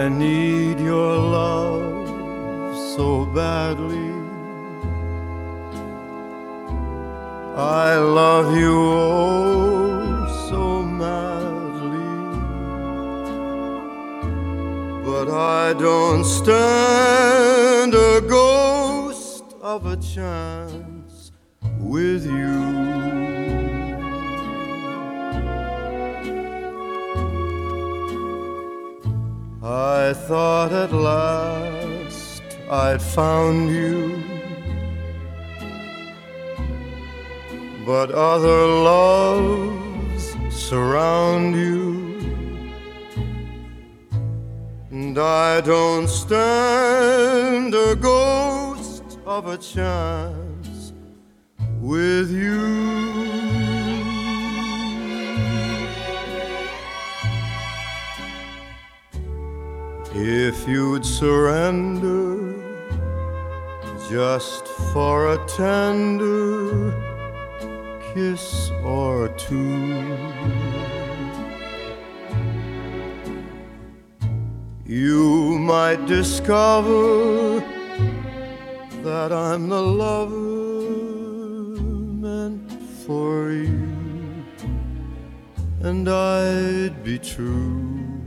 I need your love so badly. I love you oh so madly, but I don't stand a ghost of a chance with you. I thought at last I'd found you, but other loves surround you, and I don't stand a ghost of a chance with you. If you'd surrender just for a tender kiss or two, you might discover that I'm the lover meant for you, and I'd be true.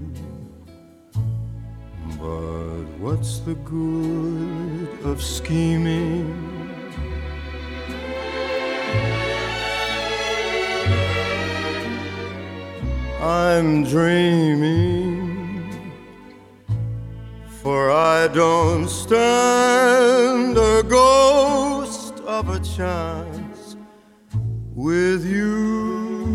But what's the good of scheming? I'm dreaming, for I don't stand a ghost of a chance with you.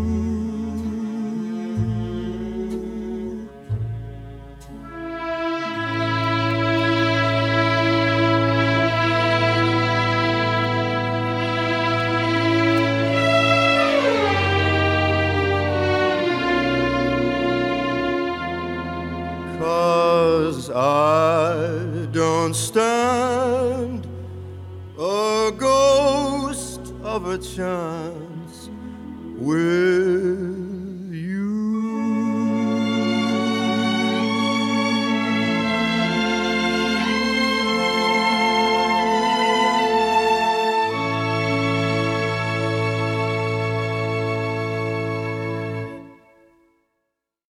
'Cause I don't stand a ghost of a chance with